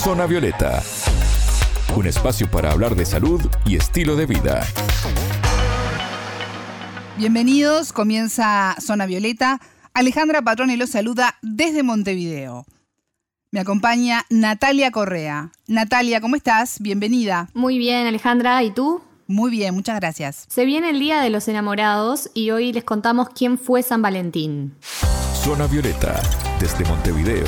Zona Violeta, un espacio para hablar de salud y estilo de vida. Bienvenidos, comienza Zona Violeta. Alejandra Patrone los saluda desde Montevideo. Me acompaña Natalia Correa. Natalia, ¿cómo estás? Bienvenida. Muy bien, Alejandra. ¿Y tú? Muy bien, muchas gracias. Se viene el Día de los Enamorados y hoy les contamos quién fue San Valentín. Zona Violeta, desde Montevideo.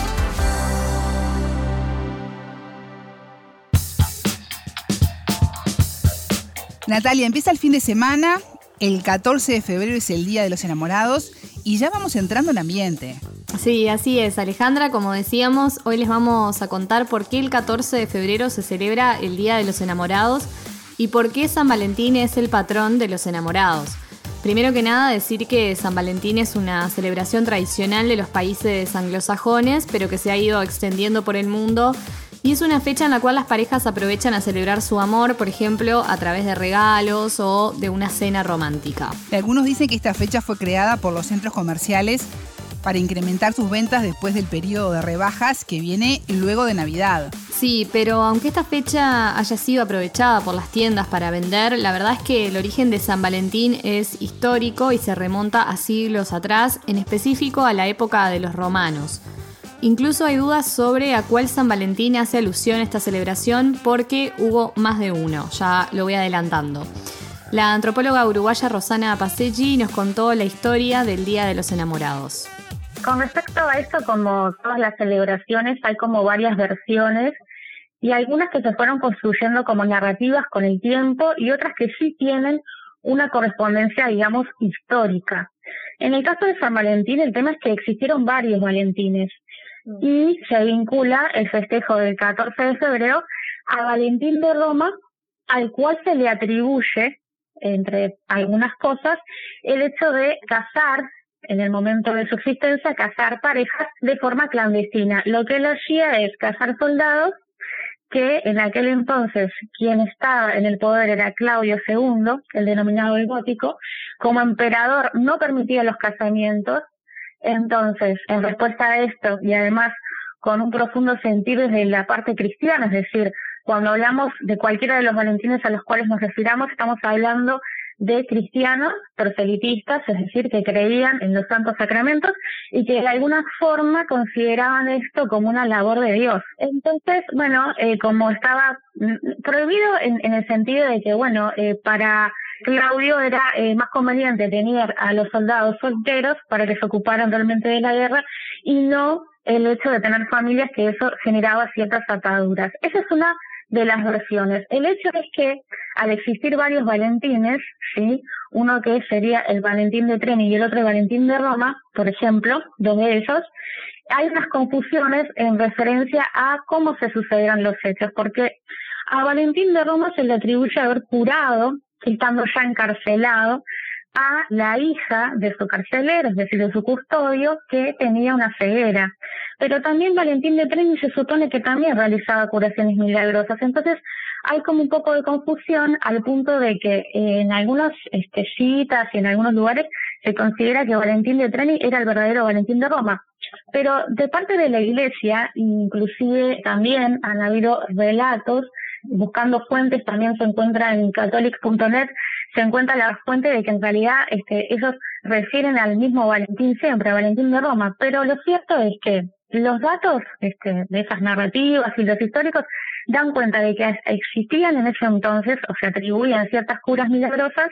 Natalia, empieza el fin de semana, el 14 de febrero es el Día de los Enamorados y ya vamos entrando en ambiente. Sí, así es, Alejandra. Como decíamos, hoy les vamos a contar por qué el 14 de febrero se celebra el Día de los Enamorados y por qué San Valentín es el patrón de los enamorados. Primero que nada, decir que San Valentín es una celebración tradicional de los países anglosajones, pero que se ha ido extendiendo por el mundo. Y es una fecha en la cual las parejas aprovechan a celebrar su amor, por ejemplo, a través de regalos o de una cena romántica. Algunos dicen que esta fecha fue creada por los centros comerciales para incrementar sus ventas después del periodo de rebajas que viene luego de Navidad. Sí, pero aunque esta fecha haya sido aprovechada por las tiendas para vender, la verdad es que el origen de San Valentín es histórico y se remonta a siglos atrás, en específico a la época de los romanos. Incluso hay dudas sobre a cuál San Valentín hace alusión esta celebración porque hubo más de uno, ya lo voy adelantando. La antropóloga uruguaya Rosana Pacelli nos contó la historia del Día de los Enamorados. Con respecto a esto, como todas las celebraciones, hay como varias versiones y algunas que se fueron construyendo como narrativas con el tiempo y otras que sí tienen una correspondencia, digamos, histórica. En el caso de San Valentín, el tema es que existieron varios Valentines y se vincula el festejo del 14 de febrero a Valentín de Roma, al cual se le atribuye, entre algunas cosas, el hecho de casar, en el momento de su existencia, casar parejas de forma clandestina. Lo que él hacía es casar soldados, que en aquel entonces quien estaba en el poder era Claudio II, el denominado el Gótico. Como emperador no permitía los casamientos. Entonces, en respuesta a esto, y además con un profundo sentir desde la parte cristiana, es decir, cuando hablamos de cualquiera de los valentines a los cuales nos refiramos, estamos hablando de cristianos proselitistas, es decir, que creían en los santos sacramentos y que de alguna forma consideraban esto como una labor de Dios. Entonces, bueno, como estaba prohibido en el sentido de que, bueno, para Claudio era más conveniente tener a los soldados solteros para que se ocuparan realmente de la guerra y no el hecho de tener familias, que eso generaba ciertas ataduras. Esa es una de las versiones. El hecho es que al existir varios Valentines, ¿sí? Uno que sería el Valentín de Treni y el otro el Valentín de Roma, por ejemplo, dos de ellos, hay unas confusiones en referencia a cómo se sucedieron los hechos, porque a Valentín de Roma se le atribuye haber curado, estando ya encarcelado, a la hija de su carcelero, es decir, de su custodio, que tenía una ceguera. Pero también Valentín de Treni se supone que también realizaba curaciones milagrosas. Entonces hay como un poco de confusión al punto de que en algunas citas y en algunos lugares se considera que Valentín de Treni era el verdadero Valentín de Roma. Pero de parte de la Iglesia, inclusive también han habido relatos, buscando fuentes, también se encuentra en catholic.net, se encuentra la fuente de que en realidad ellos refieren al mismo Valentín siempre, a Valentín de Roma, pero lo cierto es que los datos de esas narrativas y los históricos dan cuenta de que existían en ese entonces, o se atribuían ciertas curas milagrosas,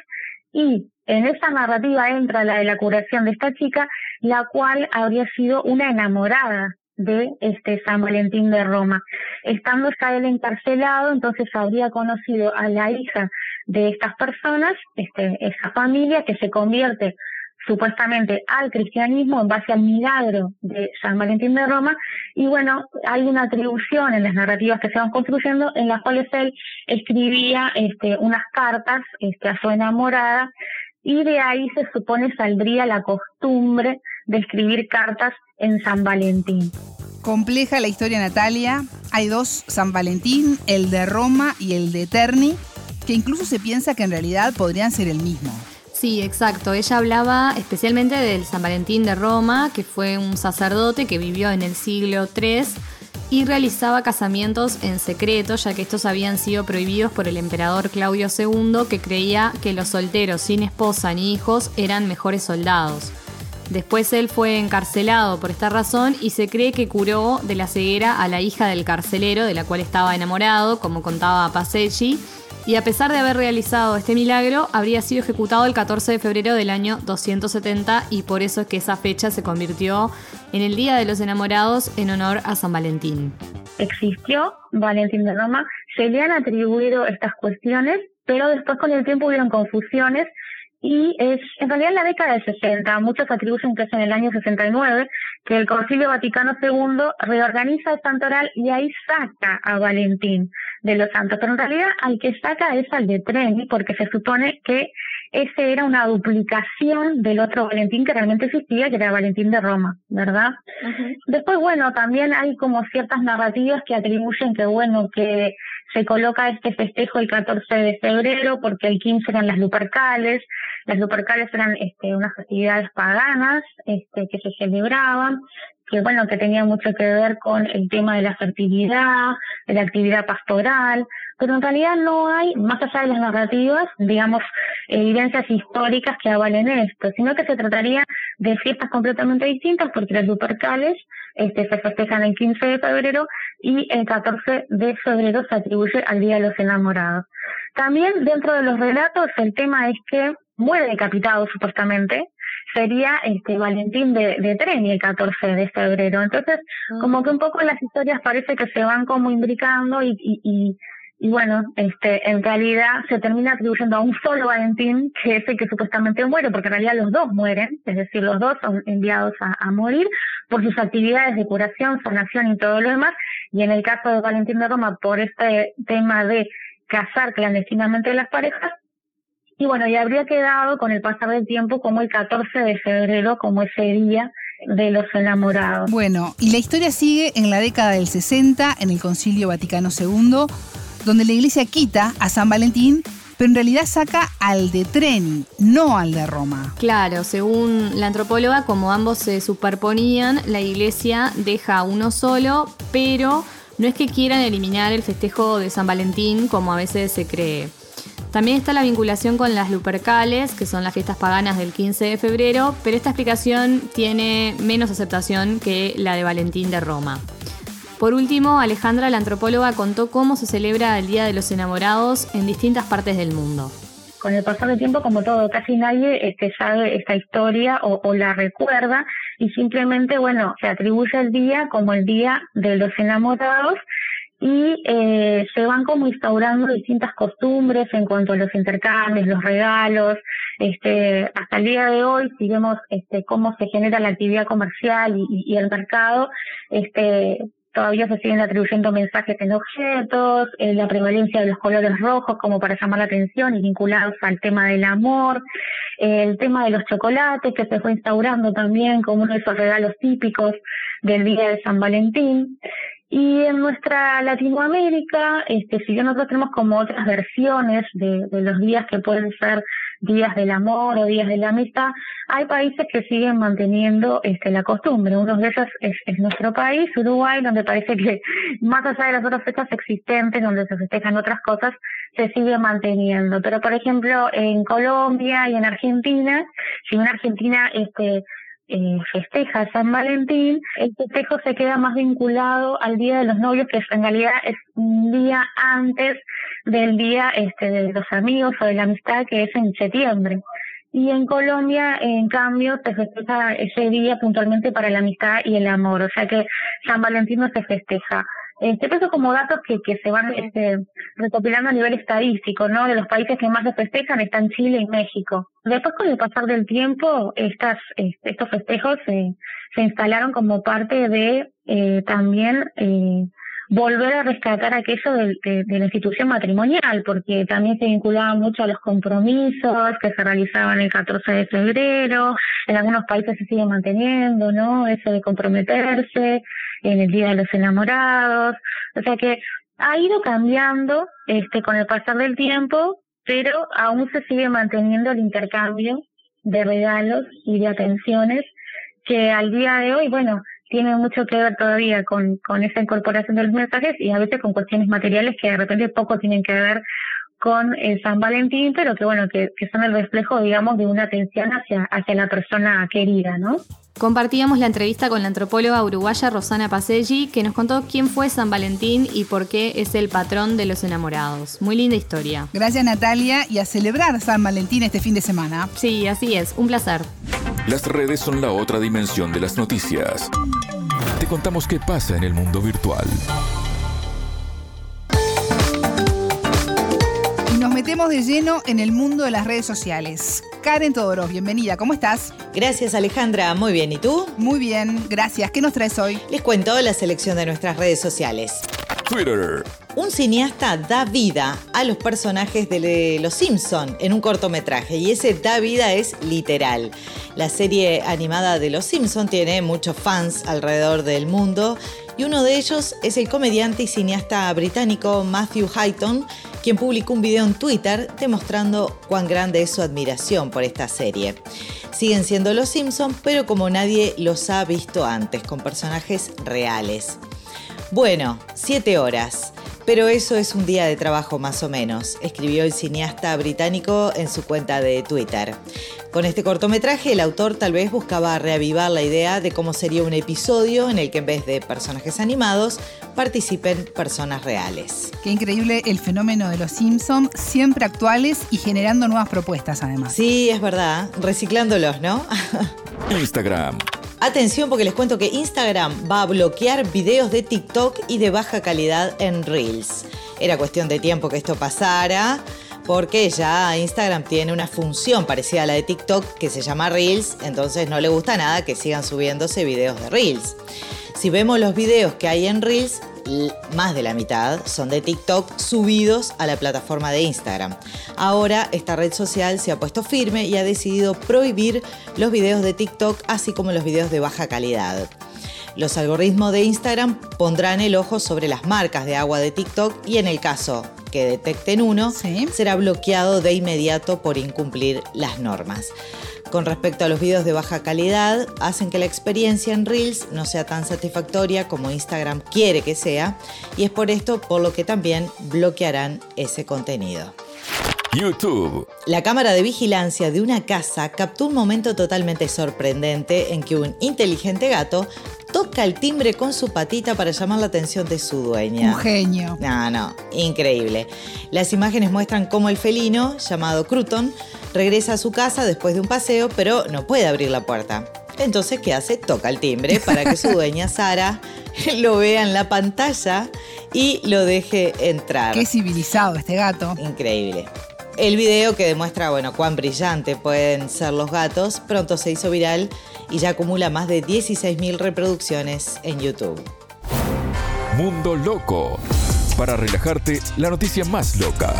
y en esa narrativa entra la de la curación de esta chica, la cual habría sido una enamorada de San Valentín de Roma. Estando ya él encarcelado, entonces habría conocido a la hija de estas personas, esa familia que se convierte supuestamente al cristianismo en base al milagro de San Valentín de Roma, y bueno, hay una atribución en las narrativas que se van construyendo en las cuales él escribía unas cartas a su enamorada, y de ahí se supone saldría la costumbre de escribir cartas en San Valentín. Compleja la historia, Natalia. Hay dos San Valentín, el de Roma y el de Terni, que incluso se piensa que en realidad podrían ser el mismo. Sí, exacto. Ella hablaba especialmente del San Valentín de Roma, que fue un sacerdote que vivió en el siglo III y realizaba casamientos en secreto, ya que estos habían sido prohibidos por el emperador Claudio II, que creía que los solteros sin esposa ni hijos eran mejores soldados. Después él fue encarcelado por esta razón y se cree que curó de la ceguera a la hija del carcelero, de la cual estaba enamorado, como contaba Pacelli, y a pesar de haber realizado este milagro, habría sido ejecutado el 14 de febrero del año 270, y por eso es que esa fecha se convirtió en el Día de los Enamorados en honor a San Valentín. Existió Valentín de Roma, se le han atribuido estas cuestiones, pero después con el tiempo hubieron confusiones, y es en realidad en la década del 60, muchos atribuyen que es en el año 69, que el Concilio Vaticano II reorganiza el santoral y ahí saca a Valentín de los santos, pero en realidad al que saca es al de Treni, porque se supone que ese era una duplicación del otro Valentín que realmente existía, que era Valentín de Roma, ¿verdad? Uh-huh. Después, bueno, también hay como ciertas narrativas que atribuyen que, bueno, que se coloca este festejo el 14 de febrero porque el 15 eran las Lupercales. Las Lupercales eran unas festividades paganas que se celebraban, que bueno, que tenían mucho que ver con el tema de la fertilidad, de la actividad pastoral, pero en realidad no hay, más allá de las narrativas, digamos, evidencias históricas que avalen esto, sino que se trataría de fiestas completamente distintas, porque las Lupercales se festejan el 15 de febrero y el 14 de febrero se atribuye al Día de los Enamorados. También dentro de los relatos el tema es que muere decapitado supuestamente, sería Valentín de Treni el 14 de febrero. Entonces, como que un poco las historias parece que se van como imbricando y bueno, en realidad se termina atribuyendo a un solo Valentín, que es el que supuestamente muere, porque en realidad los dos mueren, es decir, los dos son enviados a morir por sus actividades de curación, sanación y todo lo demás, y en el caso de Valentín de Roma, por este tema de casar clandestinamente las parejas, y bueno, y habría quedado con el pasar del tiempo como el 14 de febrero, como ese día de los enamorados. Bueno, y la historia sigue en la década del 60, en el Concilio Vaticano II, donde la Iglesia quita a San Valentín, pero en realidad saca al de Treni, no al de Roma. Claro, según la antropóloga, como ambos se superponían, la Iglesia deja uno solo, pero no es que quieran eliminar el festejo de San Valentín como a veces se cree. También está la vinculación con las Lupercales, que son las fiestas paganas del 15 de febrero, pero esta explicación tiene menos aceptación que la de Valentín de Roma. Por último, Alejandra, la antropóloga, contó cómo se celebra el Día de los Enamorados en distintas partes del mundo. Con el pasar del tiempo, como todo, casi nadie sabe esta historia o la recuerda, y simplemente, bueno, se atribuye el día como el Día de los Enamorados, y se van como instaurando distintas costumbres en cuanto a los intercambios, los regalos. Hasta el día de hoy, si vemos cómo se genera la actividad comercial y el mercado, todavía se siguen atribuyendo mensajes en objetos, la prevalencia de los colores rojos como para llamar la atención y vinculados al tema del amor, el tema de los chocolates que se fue instaurando también como uno de esos regalos típicos del Día de San Valentín. Y en nuestra Latinoamérica, si bien nosotros tenemos como otras versiones de los días que pueden ser días del amor o días de la amistad, hay países que siguen manteniendo la costumbre. Uno de ellos es nuestro país, Uruguay, donde parece que más allá de las otras fechas existentes, donde se festejan otras cosas, se sigue manteniendo. Pero, por ejemplo, en Colombia y en Argentina, si en Argentina festeja San Valentín, el festejo se queda más vinculado al Día de los Novios, que en realidad es un día antes del Día de los Amigos o de la Amistad, que es en septiembre. Y en Colombia, en cambio, se festeja ese día puntualmente para la amistad y el amor, o sea que San Valentín no se festeja. Eso como datos que se van recopilando a nivel estadístico, ¿no? De los países que más se festejan están Chile y México. Después, con el pasar del tiempo, estos festejos se instalaron como parte de también volver a rescatar aquello de la institución matrimonial, porque también se vinculaba mucho a los compromisos que se realizaban el 14 de febrero, en algunos países se sigue manteniendo, ¿no? Eso de comprometerse en el Día de los Enamorados, o sea que ha ido cambiando con el pasar del tiempo, pero aún se sigue manteniendo el intercambio de regalos y de atenciones que al día de hoy, bueno, tiene mucho que ver todavía con esa incorporación de los mensajes y a veces con cuestiones materiales que de repente poco tienen que ver con San Valentín, pero que bueno, que son el reflejo, digamos, de una atención hacia la persona querida, ¿no? Compartíamos la entrevista con la antropóloga uruguaya Rosana Paselli, que nos contó quién fue San Valentín y por qué es el patrón de los enamorados. Muy linda historia. Gracias, Natalia, y a celebrar San Valentín este fin de semana. Sí, así es. Un placer. Las redes son la otra dimensión de las noticias. Te contamos qué pasa en el mundo virtual. Nos metemos de lleno en el mundo de las redes sociales. Karen Todorov, bienvenida, ¿cómo estás? Gracias, Alejandra, muy bien, ¿y tú? Muy bien, gracias. ¿Qué nos traes hoy? Les cuento la selección de nuestras redes sociales. Twitter. Un cineasta da vida a los personajes de Los Simpson en un cortometraje, y ese da vida es literal. La serie animada de Los Simpson tiene muchos fans alrededor del mundo, y uno de ellos es el comediante y cineasta británico Matthew Hayton, quien publicó un video en Twitter demostrando cuán grande es su admiración por esta serie. Siguen siendo Los Simpson, pero como nadie los ha visto antes, con personajes reales. Bueno, 7 horas. Pero eso es un día de trabajo más o menos, escribió el cineasta británico en su cuenta de Twitter. Con este cortometraje, el autor tal vez buscaba reavivar la idea de cómo sería un episodio en el que en vez de personajes animados, participen personas reales. Qué increíble el fenómeno de los Simpsons, siempre actuales y generando nuevas propuestas además. Sí, es verdad, reciclándolos, ¿no? Instagram. Atención, porque les cuento que Instagram va a bloquear videos de TikTok y de baja calidad en Reels. Era cuestión de tiempo que esto pasara, porque ya Instagram tiene una función parecida a la de TikTok que se llama Reels, entonces no le gusta nada que sigan subiéndose videos de Reels. Si vemos los videos que hay en Reels, más de la mitad son de TikTok subidos a la plataforma de Instagram. Ahora esta red social se ha puesto firme y ha decidido prohibir los videos de TikTok, así como los videos de baja calidad. Los algoritmos de Instagram pondrán el ojo sobre las marcas de agua de TikTok y en el caso que detecten uno, será bloqueado de inmediato por incumplir las normas. Con respecto a los videos de baja calidad, hacen que la experiencia en Reels no sea tan satisfactoria como Instagram quiere que sea, y es por esto por lo que también bloquearán ese contenido. YouTube. La cámara de vigilancia de una casa captó un momento totalmente sorprendente en que un inteligente gato toca el timbre con su patita para llamar la atención de su dueña. Un genio. No, increíble. Las imágenes muestran cómo el felino, llamado Cruton, regresa a su casa después de un paseo, pero no puede abrir la puerta. Entonces, ¿qué hace? Toca el timbre para que su dueña, Sara, lo vea en la pantalla y lo deje entrar. Qué civilizado este gato. Increíble. El video, que demuestra, cuán brillante pueden ser los gatos, pronto se hizo viral y ya acumula más de 16.000 reproducciones en YouTube. Mundo Loco. Para relajarte, la noticia más loca.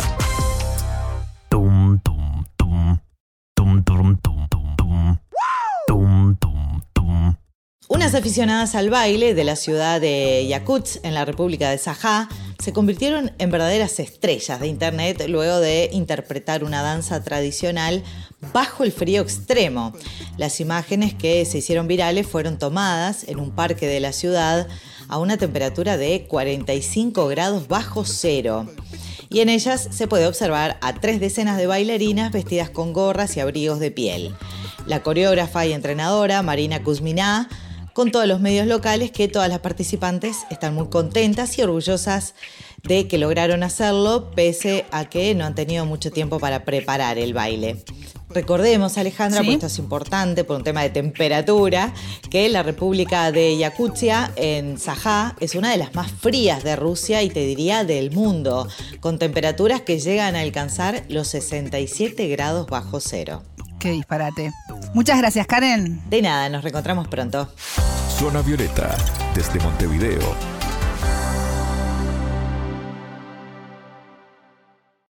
Unas aficionadas al baile de la ciudad de Yakutsk, en la República de Sajá, se convirtieron en verdaderas estrellas de internet luego de interpretar una danza tradicional bajo el frío extremo. Las imágenes que se hicieron virales fueron tomadas en un parque de la ciudad a una temperatura de 45 grados bajo cero. Y en ellas se puede observar a 3 decenas de bailarinas vestidas con gorras y abrigos de piel. La coreógrafa y entrenadora Marina Kuzmina contó a los medios locales que todas las participantes están muy contentas y orgullosas de que lograron hacerlo, pese a que no han tenido mucho tiempo para preparar el baile. Recordemos, Alejandra, porque esto es importante por un tema de temperatura, que la República de Yakutia, en Sajá, es una de las más frías de Rusia y te diría del mundo, con temperaturas que llegan a alcanzar los 67 grados bajo cero. Qué disparate. Muchas gracias, Karen. De nada, nos reencontramos pronto. Zona Violeta, desde Montevideo,